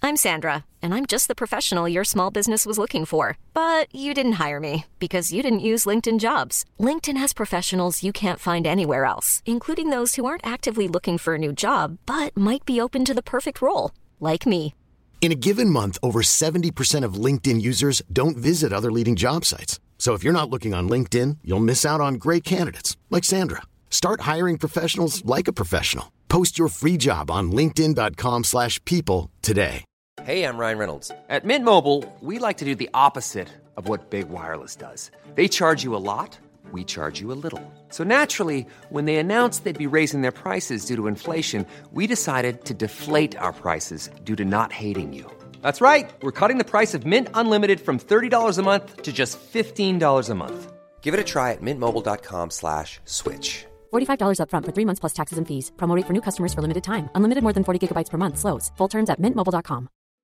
I'm Sandra, and I'm just the professional your small business was looking for. But you didn't hire me because you didn't use LinkedIn Jobs. LinkedIn has professionals you can't find anywhere else, including those who aren't actively looking for a new job, but might be open to the perfect role, like me. In a given month, over 70% of LinkedIn users don't visit other leading job sites. So if you're not looking on LinkedIn, you'll miss out on great candidates like Sandra. Start hiring professionals like a professional. Post your free job on linkedin.com/people today. Hey, I'm Ryan Reynolds. At Mint Mobile, we like to do the opposite of what Big Wireless does. They charge you a lot, we charge you a little. So naturally, when they announced they'd be raising their prices due to inflation, we decided to deflate our prices due to not hating you. That's right. We're cutting the price of Mint Unlimited from $30 a month to just $15 a month. Give it a try at mintmobile.com/switch. $45 up front for 3 months plus taxes and fees. Promo rate for new customers for limited time. Unlimited more than 40 gigabytes per month. Slows full terms at mintmobile.com.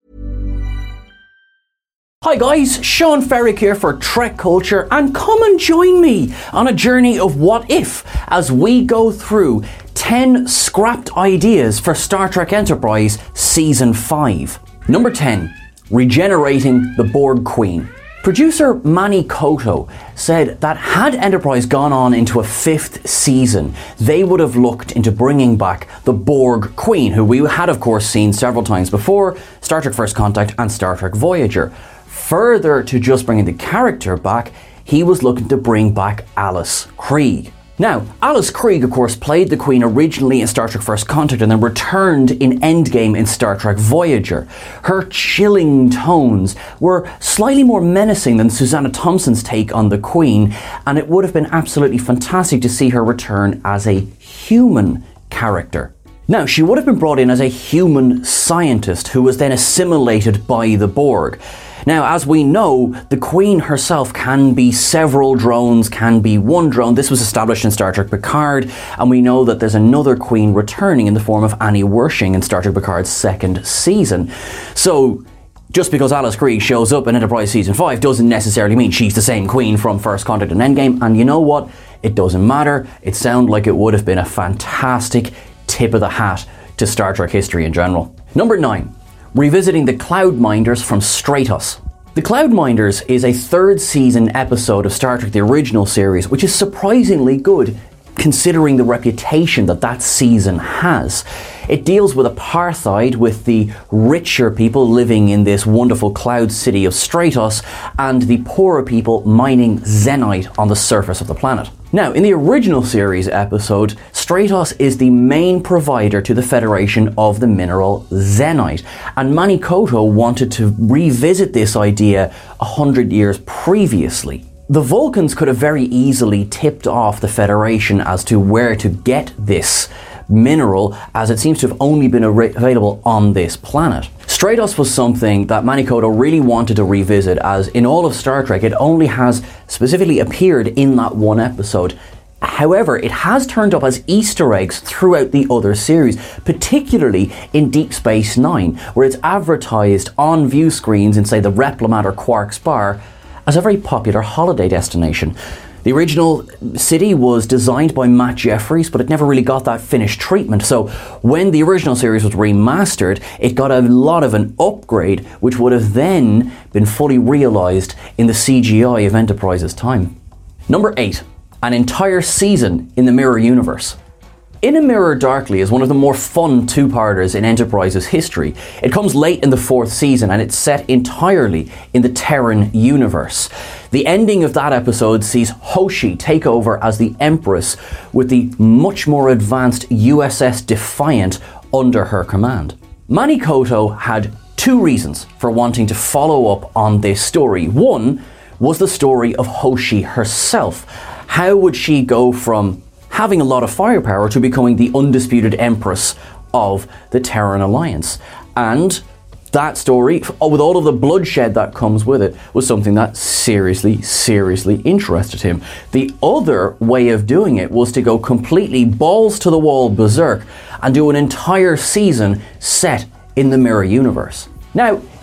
Hi guys, Sean Ferrick here for Trek Culture, and come and join me on a journey of what if as we go through 10 scrapped ideas for Star Trek Enterprise Season 5. Number 10, regenerating the Borg Queen. Producer Manny Coto said that had Enterprise gone on into a 5th season, they would have looked into bringing back the Borg Queen, who we had of course seen several times before, Star Trek First Contact and Star Trek Voyager. Further to just bringing the character back, he was looking to bring back Alice Krige. Now, Alice Krige, of course, played the Queen originally in Star Trek First Contact and then returned in Endgame in Star Trek Voyager. Her chilling tones were slightly more menacing than Susanna Thompson's take on the Queen, and it would have been absolutely fantastic to see her return as a human character. Now, she would have been brought in as a human scientist who was then assimilated by the Borg. Now, as we know, the Queen herself can be several drones, can be one drone. This was established in Star Trek Picard, and we know that there's another Queen returning in the form of Annie Wersching in Star Trek Picard's 2nd season. So, just because Alice Krige shows up in Enterprise Season 5 doesn't necessarily mean she's the same Queen from First Contact and Endgame, and you know what? It doesn't matter. It sounded like it would have been a fantastic tip of the hat to Star Trek history in general. Number 9. Revisiting the Cloudminders from Stratos. The Cloudminders is a 3rd season episode of Star Trek the original series, which is surprisingly good considering the reputation that that season has. It deals with apartheid, with the richer people living in this wonderful cloud city of Stratos and the poorer people mining Zenite on the surface of the planet. Now, in the original series episode, Stratos is the main provider to the Federation of the mineral Zenite, and Manny Coto wanted to revisit this idea 100 years previously. The Vulcans could have very easily tipped off the Federation as to where to get this mineral, as it seems to have only been available on this planet. Stratos was something that Manny Coto really wanted to revisit, as in all of Star Trek it only has specifically appeared in that one episode. However, it has turned up as Easter eggs throughout the other series, particularly in Deep Space Nine, where it's advertised on view screens in, say, the Replimat or Quark's Bar as a very popular holiday destination. The original city was designed by Matt Jeffries, but it never really got that finished treatment. So when the original series was remastered, it got a lot of an upgrade, which would have then been fully realised in the CGI of Enterprise's time. Number 8. An entire season in the Mirror Universe. In a Mirror Darkly is one of the more fun two-parters in Enterprise's history. It comes late in the 4th season and it's set entirely in the Terran universe. The ending of that episode sees Hoshi take over as the Empress with the much more advanced USS Defiant under her command. Manny Coto had 2 reasons for wanting to follow up on this story. One was the story of Hoshi herself. How would she go from having a lot of firepower to becoming the undisputed Empress of the Terran Alliance? And that story, with all of the bloodshed that comes with it, was something that seriously interested him. The other way of doing it was to go completely balls to the wall berserk and do an entire season set in the Mirror Universe. Now,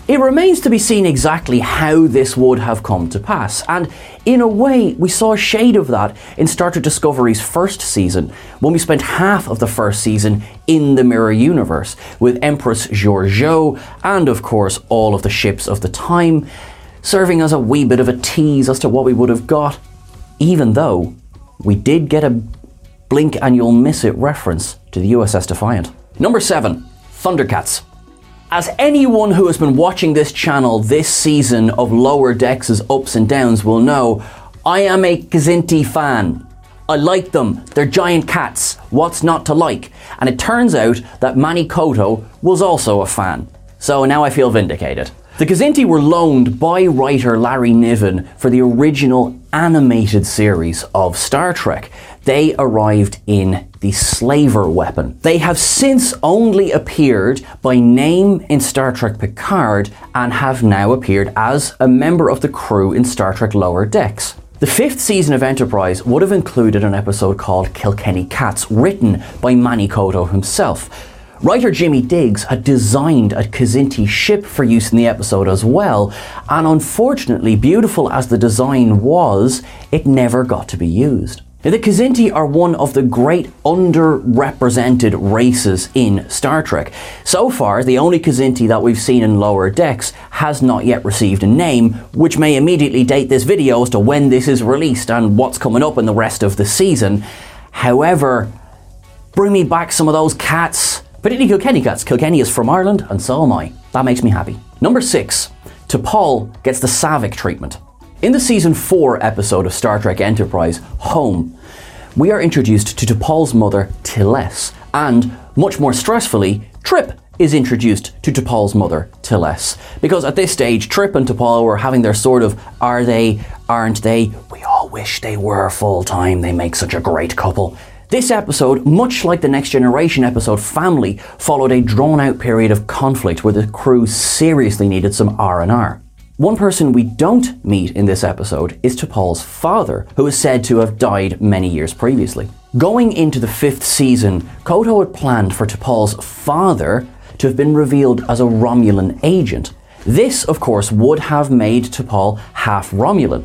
It remains to be seen exactly how this would have come to pass, and in a way we saw a shade of that in Star Trek Discovery's first season, when we spent half of the first season in the Mirror Universe, with Empress Georgiou and of course all of the ships of the time, serving as a wee bit of a tease as to what we would have got, even though we did get a blink and you'll miss it reference to the USS Defiant. Number 7. Thundercats. As anyone who has been watching this channel this season of Lower Decks' ups and downs will know, I am a Kzinti fan. I like them. They're giant cats. What's not to like? And it turns out that Manny Koto was also a fan. So now I feel vindicated. The Kzinti were loaned by writer Larry Niven for the original animated series of Star Trek. They arrived in the Slaver weapon. They have since only appeared by name in Star Trek Picard and have now appeared as a member of the crew in Star Trek Lower Decks. The 5th season of Enterprise would have included an episode called Kilkenny Cats, written by Manny Koto himself. Writer Jimmy Diggs had designed a Kzinti ship for use in the episode as well, and unfortunately, beautiful as the design was, it never got to be used. Now, the Kzinti are one of the great underrepresented races in Star Trek. So far, the only Kzinti that we've seen in Lower Decks has not yet received a name, which may immediately date this video as to when this is released and what's coming up in the rest of the season. However, bring me back some of those cats. Particularly Kilkenny Cats. Kilkenny is from Ireland, and so am I. That makes me happy. Number 6. T'Pol gets the Saavik treatment. In the Season 4 episode of Star Trek Enterprise, Home, we are introduced to T'Pol's mother, T'Les, and, much more stressfully, Trip is introduced to T'Pol's mother, T'Les. Because at this stage, Trip and T'Pol were having their sort of, are they, aren't they, we all wish they were full-time, they make such a great couple. This episode, much like the Next Generation episode Family, followed a drawn-out period of conflict where the crew seriously needed some R&R. One person we don't meet in this episode is T'Pol's father, who is said to have died many years previously. Going into the 5th season, Koto had planned for T'Pol's father to have been revealed as a Romulan agent. This, of course, would have made T'Pol half Romulan.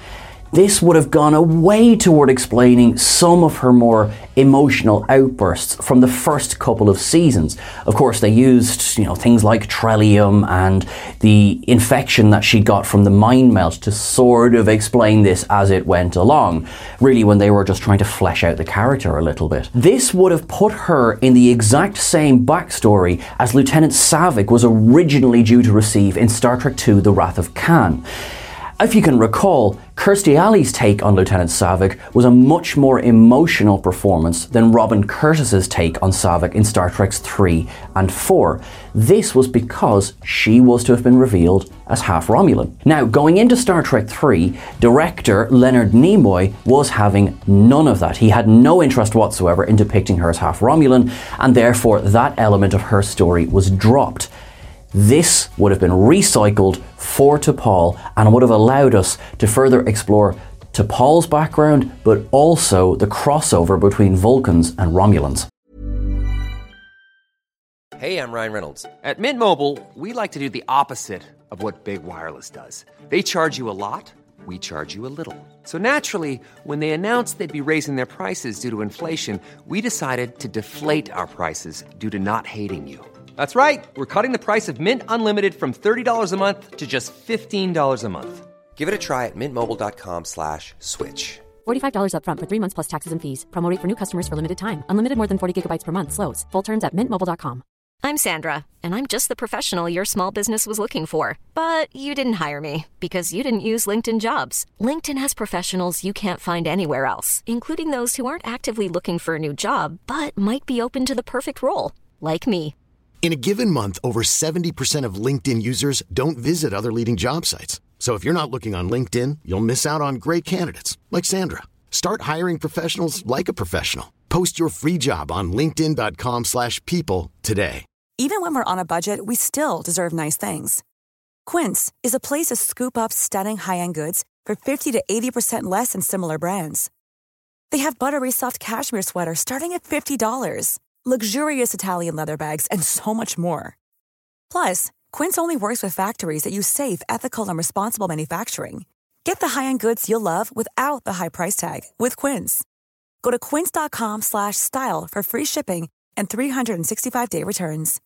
This would have gone a way toward explaining some of her more emotional outbursts from the first couple of seasons. Of course, they used, things like Trellium and the infection that she got from the mind melt to sort of explain this as it went along, really when they were just trying to flesh out the character a little bit. This would have put her in the exact same backstory as Lieutenant Saavik was originally due to receive in Star Trek II: The Wrath of Khan. If you can recall, Kirstie Alley's take on Lieutenant Saavik was a much more emotional performance than Robin Curtis's take on Saavik in Star Trek 3 and 4. This was because she was to have been revealed as half Romulan. Now, going into Star Trek 3, director Leonard Nimoy was having none of that. He had no interest whatsoever in depicting her as half Romulan, and therefore that element of her story was dropped. This would have been recycled for T'Pol and would have allowed us to further explore T'Pol's background, but also the crossover between Vulcans and Romulans. Hey, I'm Ryan Reynolds. At Mint Mobile, we like to do the opposite of what Big Wireless does. They charge you a lot, we charge you a little. So naturally, when they announced they'd be raising their prices due to inflation, we decided to deflate our prices due to not hating you. That's right. We're cutting the price of Mint Unlimited from $30 a month to just $15 a month. Give it a try at mintmobile.com/switch. $45 up front for 3 months plus taxes and fees. Promo rate for new customers for limited time. Unlimited more than 40 gigabytes per month. Slows full terms at mintmobile.com. I'm Sandra, and I'm just the professional your small business was looking for. But you didn't hire me because you didn't use LinkedIn Jobs. LinkedIn has professionals you can't find anywhere else, including those who aren't actively looking for a new job, but might be open to the perfect role, like me. In a given month, over 70% of LinkedIn users don't visit other leading job sites. So if you're not looking on LinkedIn, you'll miss out on great candidates like Sandra. Start hiring professionals like a professional. Post your free job on linkedin.com/people today. Even when we're on a budget, we still deserve nice things. Quince is a place to scoop up stunning high-end goods for 50 to 80% less than similar brands. They have buttery soft cashmere sweaters starting at $50, luxurious Italian leather bags, and so much more. Plus, Quince only works with factories that use safe, ethical, and responsible manufacturing. Get the high-end goods you'll love without the high price tag with Quince. Go to quince.com/style for free shipping and 365-day returns.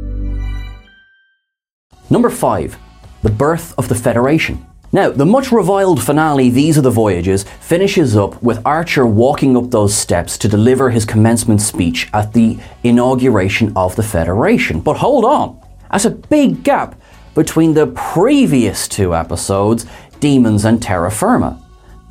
Number 5. The birth of the Federation. Now, the much reviled finale, These Are the Voyages, finishes up with Archer walking up those steps to deliver his commencement speech at the inauguration of the Federation. But hold on, that's a big gap between the previous 2 episodes, Demons and Terra Firma,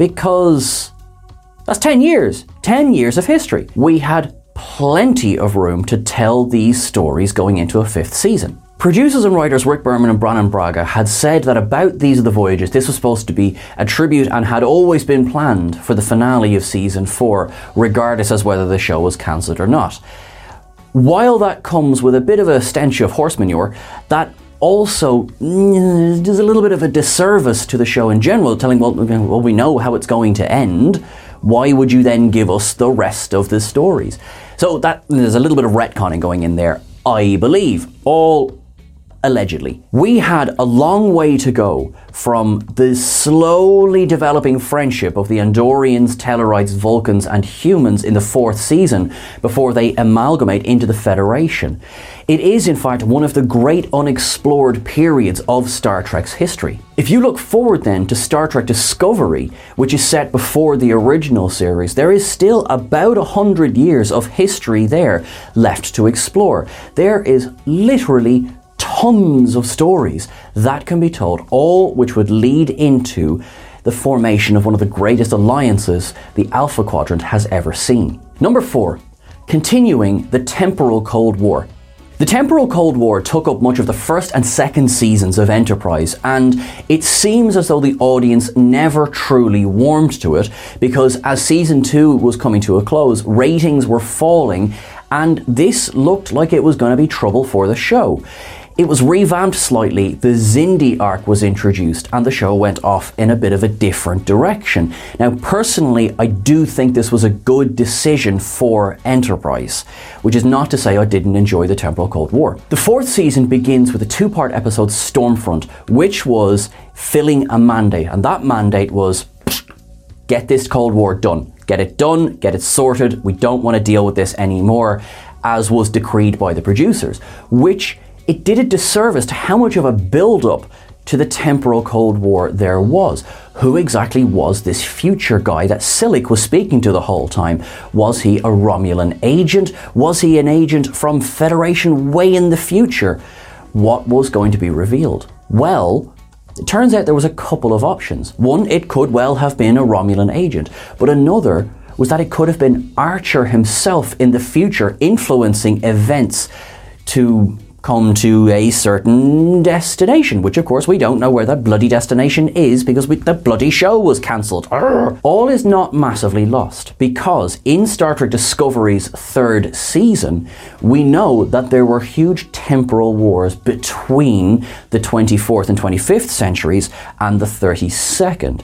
because that's 10 years. 10 years of history. We had plenty of room to tell these stories going into a 5th season. Producers and writers Rick Berman and Brannon Braga had said that about These Are the Voyages, this was supposed to be a tribute and had always been planned for the finale of season 4, regardless as whether the show was cancelled or not. While that comes with a bit of a stench of horse manure, that also does a little bit of a disservice to the show in general, telling, well, we know how it's going to end. Why would you then give us the rest of the stories? So that there's a little bit of retconning going in there, I believe. All allegedly. We had a long way to go from the slowly developing friendship of the Andorians, Tellarites, Vulcans and humans in the 4th season before they amalgamate into the Federation. It is in fact one of the great unexplored periods of Star Trek's history. If you look forward then to Star Trek Discovery, which is set before the original series, there is still about 100 years of history there left to explore. There is literally tons of stories that can be told, all which would lead into the formation of one of the greatest alliances the Alpha Quadrant has ever seen. Number 4, continuing the temporal Cold War. The temporal Cold War took up much of the 1st and 2nd seasons of Enterprise, and it seems as though the audience never truly warmed to it, because as season 2 was coming to a close, ratings were falling, and this looked like it was going to be trouble for the show. It was revamped slightly, the Xindi arc was introduced, and the show went off in a bit of a different direction. Now, personally, I do think this was a good decision for Enterprise, which is not to say I didn't enjoy the Temporal Cold War. The 4th season begins with a 2-part episode, Stormfront, which was filling a mandate, and that mandate was, get this Cold War done. Get it done, get it sorted, we don't want to deal with this anymore, as was decreed by the producers, which it did a disservice to how much of a build-up to the temporal Cold War there was. Who exactly was this future guy that Silik was speaking to the whole time? Was he a Romulan agent? Was he an agent from Federation way in the future? What was going to be revealed? Well, it turns out there was a couple of options. One, it could well have been a Romulan agent, but another was that it could have been Archer himself in the future influencing events to come to a certain destination, which of course we don't know where that bloody destination is because the bloody show was cancelled. All is not massively lost, because in Star Trek Discovery's 3rd season, we know that there were huge temporal wars between the 24th and 25th centuries and the 32nd.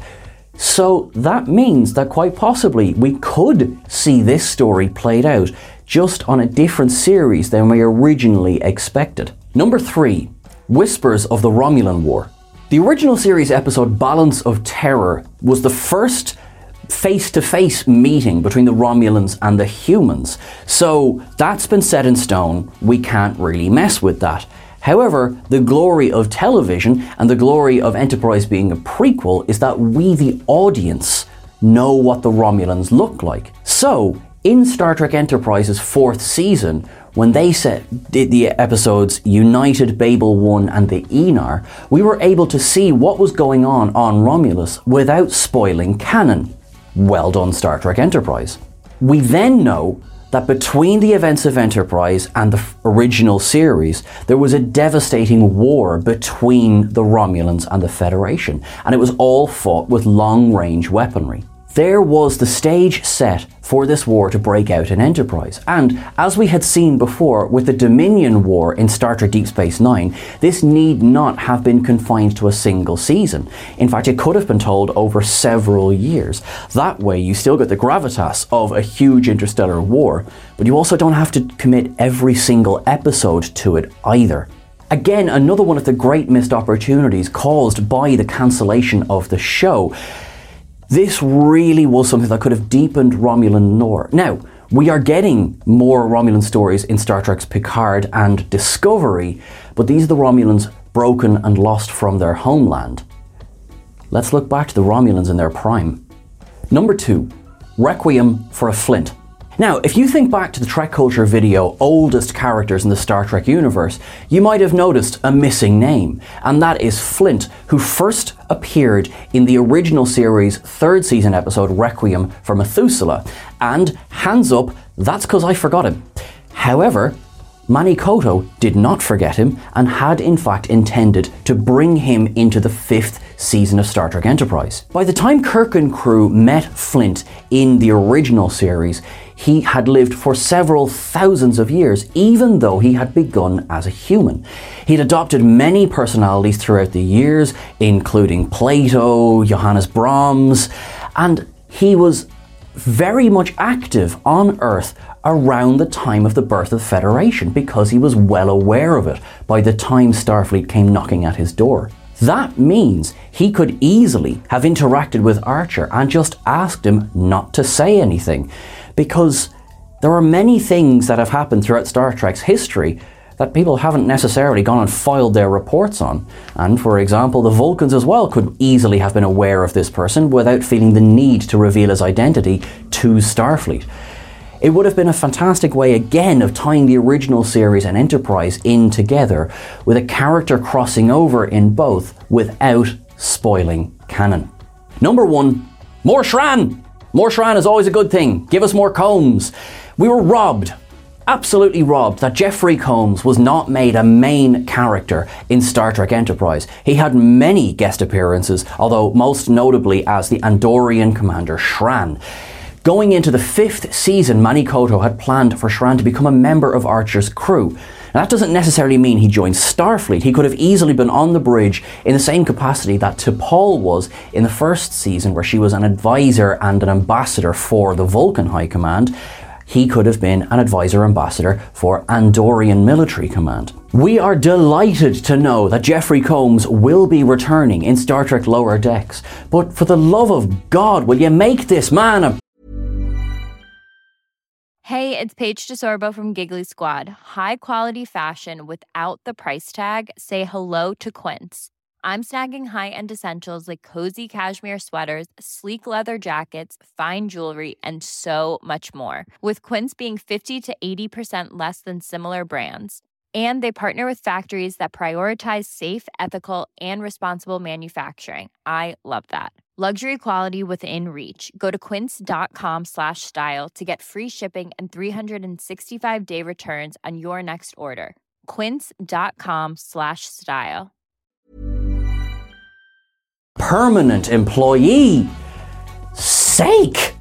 So that means that quite possibly we could see this story played out just on a different series than we originally expected. Number 3, Whispers of the Romulan War. The original series episode Balance of Terror was the first face-to-face meeting between the Romulans and the humans. So that's been set in stone. We can't really mess with that. However, the glory of television and the glory of Enterprise being a prequel is that we, the audience, know what the Romulans look like. So, in Star Trek Enterprise's 4th season, when they did the episodes United, Babel 1 and the Enar, we were able to see what was going on Romulus without spoiling canon. Well done, Star Trek Enterprise. We then know that between the events of Enterprise and the original series, there was a devastating war between the Romulans and the Federation, and it was all fought with long-range weaponry. There was the stage set for this war to break out in Enterprise, and as we had seen before with the Dominion War in Star Trek Deep Space Nine, this need not have been confined to a single season. In fact, it could have been told over several years. That way you still get the gravitas of a huge interstellar war, but you also don't have to commit every single episode to it either. Again, another one of the great missed opportunities caused by the cancellation of the show. This really was something that could have deepened Romulan lore. Now, we are getting more Romulan stories in Star Trek's Picard and Discovery, but these are the Romulans broken and lost from their homeland. Let's look back to the Romulans in their prime. Number 2, Requiem for a Flint. Now, if you think back to the Trek Culture video, Oldest Characters in the Star Trek Universe, you might have noticed a missing name, and that is Flint, who first appeared in the original series' 3rd season episode Requiem for Methuselah. And hands up, that's because I forgot him. However, Manny Coto did not forget him and had in fact intended to bring him into the 5th season of Star Trek Enterprise. By the time Kirk and crew met Flint in the original series, he had lived for several thousands of years, even though he had begun as a human. He'd adopted many personalities throughout the years, including Plato, Johannes Brahms, and he was very much active on Earth around the time of the birth of Federation because he was well aware of it by the time Starfleet came knocking at his door. That means he could easily have interacted with Archer and just asked him not to say anything, because there are many things that have happened throughout Star Trek's history that people haven't necessarily gone and filed their reports on. And for example, the Vulcans as well could easily have been aware of this person without feeling the need to reveal his identity to Starfleet. It would have been a fantastic way again of tying the original series and Enterprise in together, with a character crossing over in both without spoiling canon. Number 1, more Shran! More Shran is always a good thing. Give us more Combs. We were robbed, absolutely robbed, that Jeffrey Combs was not made a main character in Star Trek Enterprise. He had many guest appearances, although most notably as the Andorian commander Shran. Going into the 5th season, Manny Coto had planned for Shran to become a member of Archer's crew. Now, that doesn't necessarily mean he joined Starfleet. He could have easily been on the bridge in the same capacity that T'Pol was in the 1st season, where she was an advisor and an ambassador for the Vulcan High Command. He could have been an advisor-ambassador for Andorian Military Command. We are delighted to know that Jeffrey Combs will be returning in Star Trek Lower Decks, but for the love of God, will you make this man a... Hey, it's Paige DeSorbo from Giggly Squad. High quality fashion without the price tag. Say hello to Quince. I'm snagging high-end essentials like cozy cashmere sweaters, sleek leather jackets, fine jewelry, and so much more. With Quince being 50 to 80% less than similar brands. And they partner with factories that prioritize safe, ethical, and responsible manufacturing. I love that. Luxury quality within reach. Go to quince.com/style to get free shipping and 365-day returns on your next order. Quince.com/style. Permanent employee. Sake!